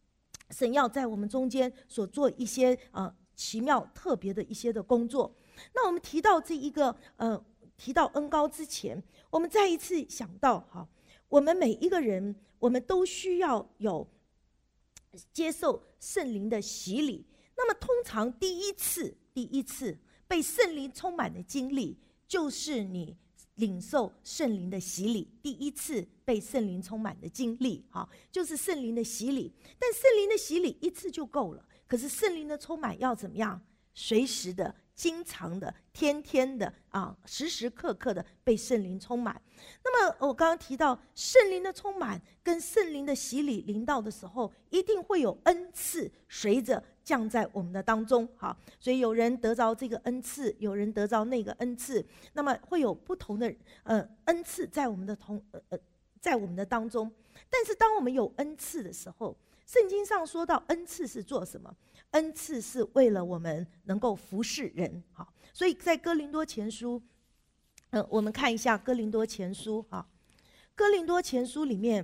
神要在我们中间所做一些呃奇妙特别的一些的工作。那我们提到这一个呃提到恩膏之前，我们再一次想到哈，我们每一个人我们都需要有接受圣灵的洗礼。那么通常第一次第一次被圣灵充满的经历，就是你领受圣灵的洗礼，第一次被圣灵充满的经历，好，就是圣灵的洗礼。但圣灵的洗礼一次就够了，可是圣灵的充满要怎么样？随时的、经常的、天天的啊，时时刻刻的被圣灵充满。那么我刚刚提到圣灵的充满跟圣灵的洗礼临到的时候，一定会有恩赐随着降在我们的当中。好，所以有人得着这个恩赐，有人得着那个恩赐，那么会有不同的呃恩赐在我们的同呃呃在我们的当中。但是当我们有恩赐的时候，圣经上说到恩赐是做什么？恩赐是为了我们能够服侍人。好，所以在哥林多前书，呃，我们看一下哥林多前书。好，哥林多前书里面，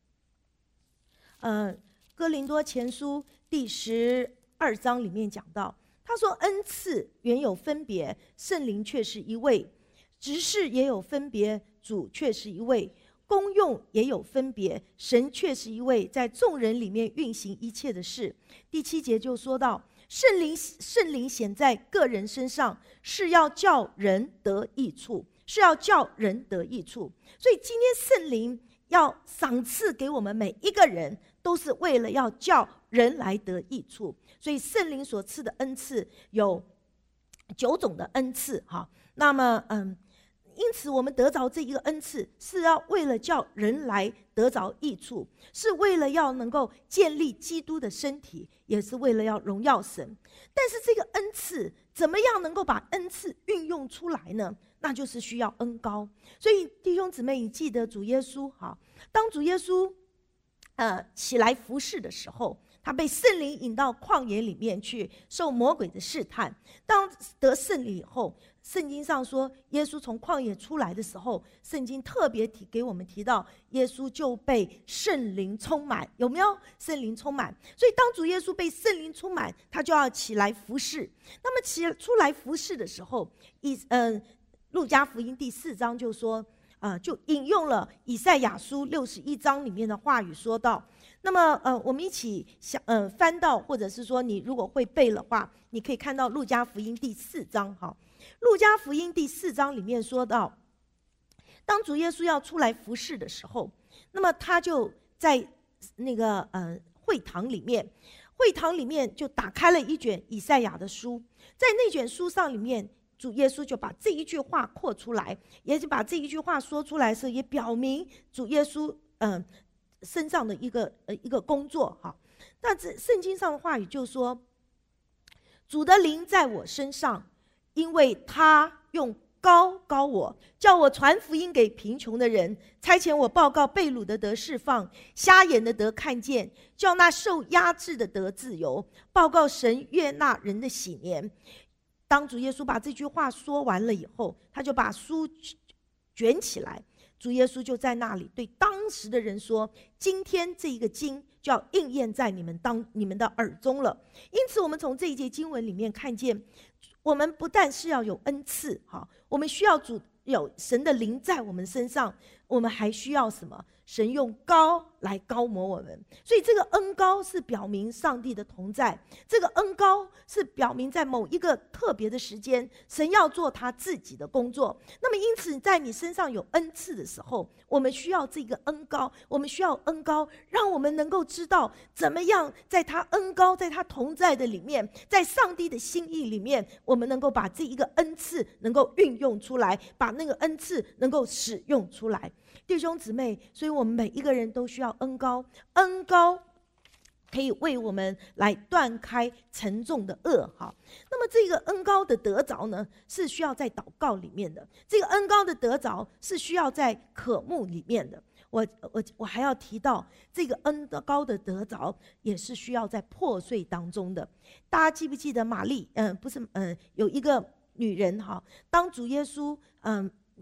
呃，哥林多前书第十二章里面讲到，他说恩赐原有分别，圣灵却是一位；执事也有分别，主却是一位；功用也有分别，神却是一位，在众人里面运行一切的事。第七节就说到，圣灵圣灵显在个人身上，是要叫人得益处，是要叫人得益处。所以今天圣灵要赏赐给我们每一个人，都是为了要叫人来得益处。所以圣灵所赐的恩赐有九种的恩赐。好，那么嗯。因此我们得着这一个恩赐，是要为了叫人来得着益处，是为了要能够建立基督的身体，也是为了要荣耀神。但是这个恩赐怎么样能够把恩赐运用出来呢？那就是需要恩膏。所以弟兄姊妹，你记得主耶稣，好，当主耶稣呃起来服侍的时候，他被圣灵引到旷野里面去受魔鬼的试探。当得圣灵以后，圣经上说耶稣从旷野出来的时候，圣经特别提给我们提到耶稣就被圣灵充满，有没有？圣灵充满。所以当主耶稣被圣灵充满，他就要起来服侍。那么起出来服侍的时候，以呃路加福音第四章就说呃就引用了以赛亚书六十一章里面的话语，说到，那么呃我们一起想呃翻到，或者是说你如果会背的话，你可以看到路加福音第四章。好，路加福音第四章里面说到，当主耶稣要出来服侍的时候，那么他就在那个呃会堂里面，会堂里面就打开了一卷以赛亚的书，在那卷书上里面，主耶稣就把这一句话扩出来，也就把这一句话说出来的时候，也表明主耶稣嗯、呃、身上的一个呃一个工作。哈，那这圣经上的话语就说，主的灵在我身上，因为他用膏膏我，叫我传福音给贫穷的人，差遣我报告被掳的得释放，瞎眼的得看见，叫那受压制的得自由，报告神悦纳人的喜年。当主耶稣把这句话说完了以后，他就把书卷起来，主耶稣就在那里对当时的人说，今天这一个经就要应验在你们当你们的耳中了。因此我们从这一节经文里面看见，我们不但是要有恩赐，好，我们需要主有神的灵在我们身上，我们还需要什么？神用膏来膏抹我们。所以这个恩膏是表明上帝的同在，这个恩膏是表明在某一个特别的时间，神要做他自己的工作。那么因此在你身上有恩赐的时候，我们需要这个恩膏，我们需要恩膏让我们能够知道怎么样在他恩膏在他同在的里面，在上帝的心意里面，我们能够把这一个恩赐能够运用出来，把那个恩赐能够使用出来。弟兄姊妹，所以我们每一个人都需要恩膏，恩膏可以为我们来断开沉重的恶。好，那么这个恩膏的得着呢，是需要在祷告里面的，这个恩膏的得着是需要在渴慕里面的。我我我还要提到，这个恩膏的得着也是需要在破碎当中的。大家记不记得玛丽？嗯、呃，不是，嗯、呃，有一个女人哈，当主耶稣嗯。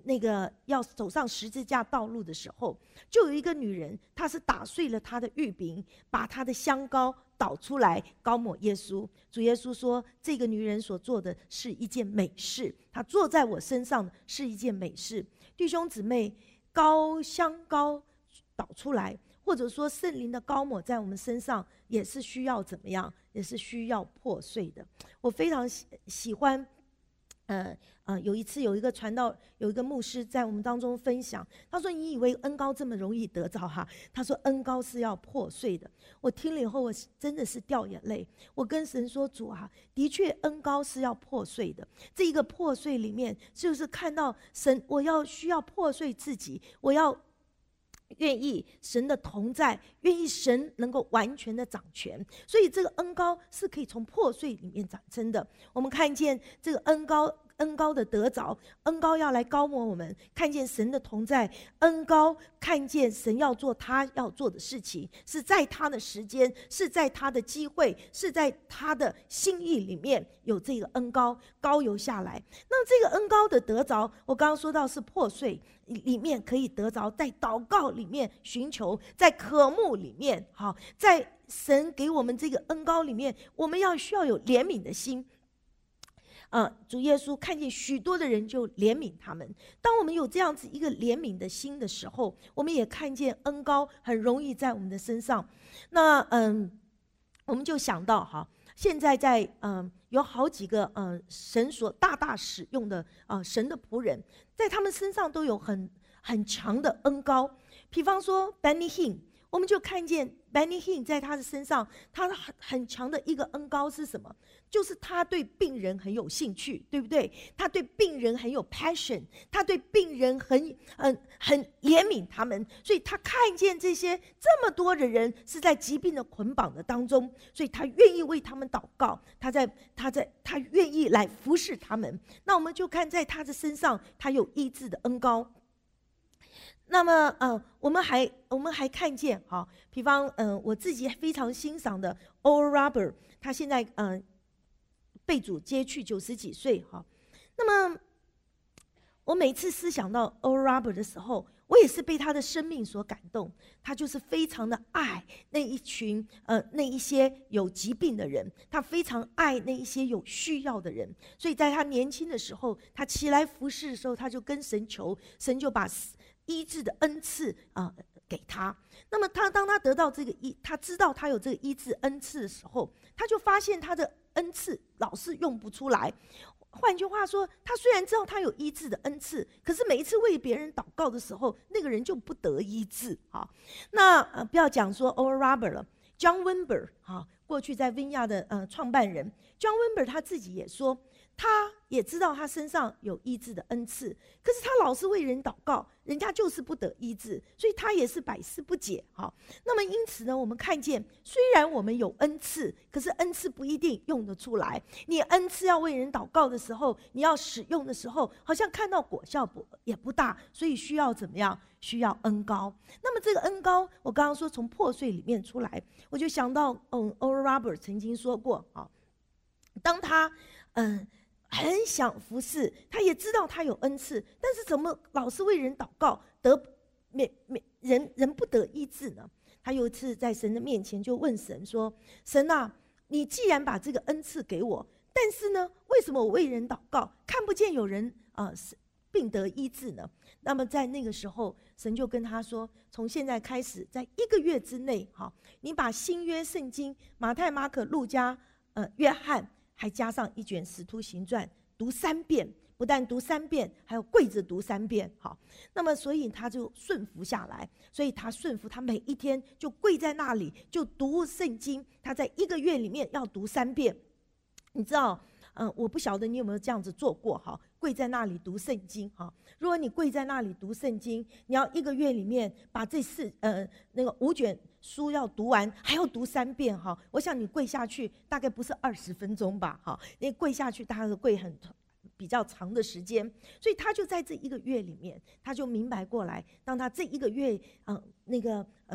那个要走上十字架道路的时候，就有一个女人，她是打碎了她的玉饼，把她的香膏倒出来膏抹耶稣。主耶稣说，这个女人所做的是一件美事，她坐在我身上是一件美事。弟兄姊妹，膏香膏倒出来，或者说圣灵的膏抹在我们身上，也是需要怎么样？也是需要破碎的。我非常喜喜欢呃呃，有一次有一个传道，有一个牧师在我们当中分享，他说：“你以为恩膏这么容易得着哈？”他说：“恩膏是要破碎的。”我听了以后，我真的是掉眼泪。我跟神说：“主啊，的确恩膏是要破碎的。这一个破碎里面，就是看到神，我要需要破碎自己，我要。”愿意神的同在，愿意神能够完全的掌权，所以这个恩膏是可以从破碎里面长生的。我们看见这个恩膏，恩膏的得着，恩膏要来膏抹我们，看见神的同在，恩膏看见神要做他要做的事情，是在他的时间，是在他的机会，是在他的心意里面有这个恩膏膏油下来。那这个恩膏的得着，我刚刚说到是破碎里面可以得着，在祷告里面寻求，在渴慕里面，好，在神给我们这个恩膏里面，我们要需要有怜悯的心。呃，主耶稣看见许多的人就怜悯他们。当我们有这样子一个怜悯的心的时候，我们也看见恩膏很容易在我们的身上。那嗯，我们就想到哈，现在在嗯有好几个嗯神所大大使用的啊、呃、神的仆人，在他们身上都有很很强的恩膏。比方说 Benny Hinn， 我们就看见 Benny Hinn 在他的身上，他很很强的一个恩膏是什么？就是他对病人很有兴趣，对不对？他对病人很有 passion， 他对病人很很很怜悯他们，所以他看见这些这么多的人是在疾病的捆绑的当中，所以他愿意为他们祷告，他在他在他愿意来服侍他们。那我们就看在他的身上，他有医治的恩膏。那么，呃，我们还我们还看见，哈，比方，嗯、呃，我自己非常欣赏的 Oral Roberts， 他现在，嗯、呃，被主接去九十几岁，哈。那么，我每次思想到 Oral Roberts 的时候，我也是被他的生命所感动。他就是非常的爱那一群，呃，那一些有疾病的人，他非常爱那一些有需要的人。所以在他年轻的时候，他起来服侍的时候，他就跟神求，神就把医治的恩赐啊、呃、给他。那么他当他得到这个医，他知道他有这个医治恩赐的时候，他就发现他的恩赐老是用不出来。换句话说，他虽然知道他有医治的恩赐，可是每一次为别人祷告的时候，那个人就不得医治。好，那呃不要讲说 Oral Roberts 了 ，John Wimber 哈，过去在 Vineyard 的呃创办人 John Wimber 他自己也说，他也知道他身上有医治的恩赐，可是他老是为人祷告，人家就是不得医治，所以他也是百思不解。好，那么因此呢，我们看见，虽然我们有恩赐，可是恩赐不一定用得出来。你恩赐要为人祷告的时候，你要使用的时候，好像看到果效不也不大，所以需要怎么样？需要恩膏。那么这个恩膏，我刚刚说从破碎里面出来，我就想到，嗯 ，Oral Roberts 曾经说过，啊，当他嗯。很想服侍，他也知道他有恩赐，但是怎么老是为人祷告，得没没人人不得医治呢？他有一次在神的面前就问神说：“神啊，你既然把这个恩赐给我，但是呢，为什么我为人祷告看不见有人啊、呃、病得医治呢？”那么在那个时候，神就跟他说：“从现在开始，在一个月之内，哈，你把新约圣经马太、马可、路加、呃约翰。”还加上一卷《使徒行传》，读三遍，不但读三遍，还有跪着读三遍。好，那么所以他就顺服下来，所以他顺服，他每一天就跪在那里，就读圣经。他在一个月里面要读三遍。你知道，嗯、呃，我不晓得你有没有这样子做过，哈，跪在那里读圣经，哈。如果你跪在那里读圣经，你要一个月里面把这四呃那个五卷。书要读完，还要读三遍哈。我想你跪下去大概不是二十分钟吧，哈，因为跪下去大概是跪很比较长的时间，所以他就在这一个月里面，他就明白过来，当他这一个月，嗯、呃，那个嗯、呃，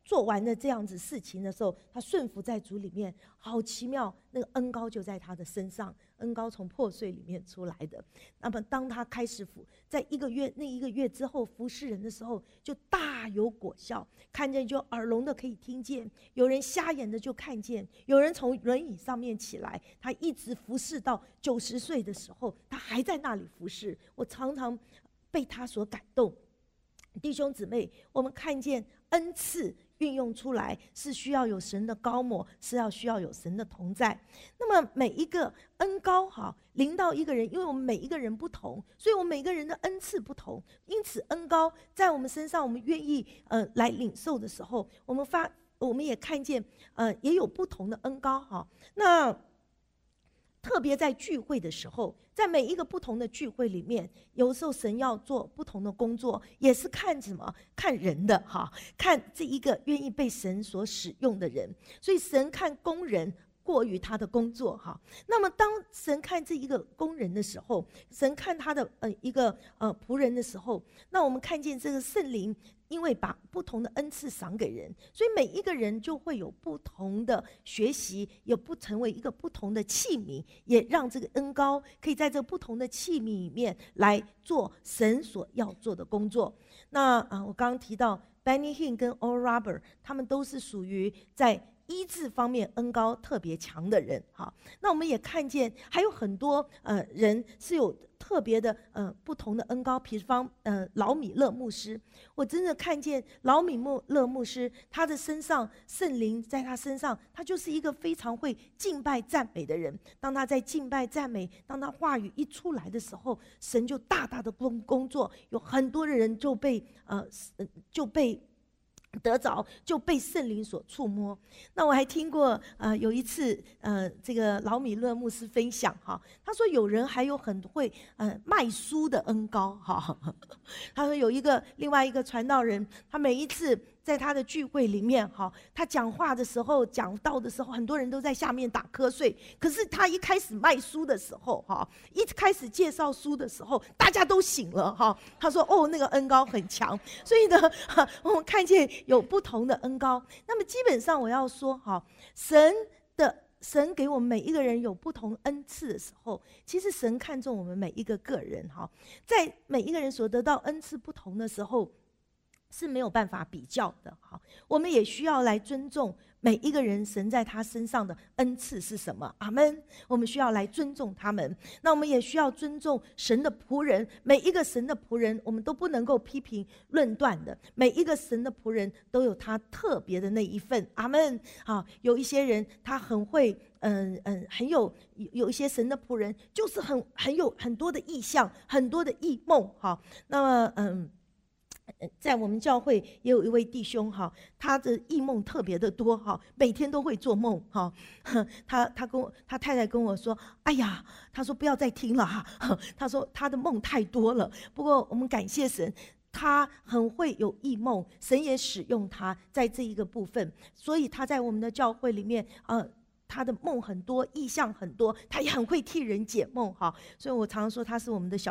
做完了这样子事情的时候，他顺服在主里面，好奇妙，那个恩膏就在他的身上，恩膏从破碎里面出来的。那么当他开始服，在一个月那一个月之后服侍人的时候，就大有果效，看见就耳聋的可以听见，有人瞎眼的就看见，有人从轮椅上面起来，他一直服侍到九十岁的时候，他还在那里服侍。我常常被他所感动。弟兄姊妹，我们看见恩赐运用出来是需要有神的膏抹，是要需要有神的同在。那么每一个恩膏哈临到一个人，因为我们每一个人不同，所以我们每个人的恩赐不同，因此恩膏在我们身上，我们愿意呃来领受的时候，我们发我们也看见呃也有不同的恩膏哈。那特别在聚会的时候，在每一个不同的聚会里面，有时候神要做不同的工作，也是看什么？看人的哈，看这一个愿意被神所使用的人。所以神看工人过于他的工作哈。那么当神看这一个工人的时候，神看他的呃一个呃仆人的时候，那我们看见这个圣灵。因为把不同的恩赐赏给人，所以每一个人就会有不同的学习，也不成为一个不同的器皿，也让这个恩膏可以在这不同的器皿里面来做神所要做的工作。那啊，我刚刚提到 Benny Hinn 跟 Oral Roberts， 他们都是属于在医治方面恩膏特别强的人。好，那我们也看见还有很多呃人是有特别的呃不同的恩膏，比方呃老米勒牧师，我真的看见老米勒牧师他的身上圣灵在他身上，他就是一个非常会敬拜赞美的人。当他在敬拜赞美，当他话语一出来的时候，神就大大的工工作，有很多的人就被呃就被。得着就被圣灵所触摸。那我还听过，呃，有一次，呃，这个老米勒牧师分享哈，他说有人还有很会呃卖书的恩膏哈。他说有一个另外一个传道人，他每一次在他的聚会里面哈，他讲话的时候讲道的时候，很多人都在下面打瞌睡。可是他一开始卖书的时候哈，一开始介绍书的时候，大家都醒了哈。他说哦，那个恩膏很强。所以呢，我们看见有不同的恩膏。那么基本上我要说哈，神的神给我们每一个人有不同恩赐的时候，其实神看重我们每一个个人哈，在每一个人所得到恩赐不同的时候。是没有办法比较的，好，我们也需要来尊重每一个人神在他身上的恩赐是什么，阿们。我们需要来尊重他们，那我们也需要尊重神的仆人，每一个神的仆人，我们都不能够批评论断的，每一个神的仆人都有他特别的那一份，阿们。好，有一些人他很会。嗯嗯，很有有一些神的仆人，就是很很有很多的意象，很多的异梦，好，那么嗯。在我们教会也有一位弟兄哈，他的异梦特别的多哈，每天都会做梦哈。他他跟我他太太跟我说，哎呀，他说不要再听了哈，他说他的梦太多了。不过我们感谢神，他很会有异梦，神也使用他在这一个部分，所以他在我们的教会里面呃。他的梦很多，意象很多，他也很会替人解梦哈，所以我常常说他是我们的小。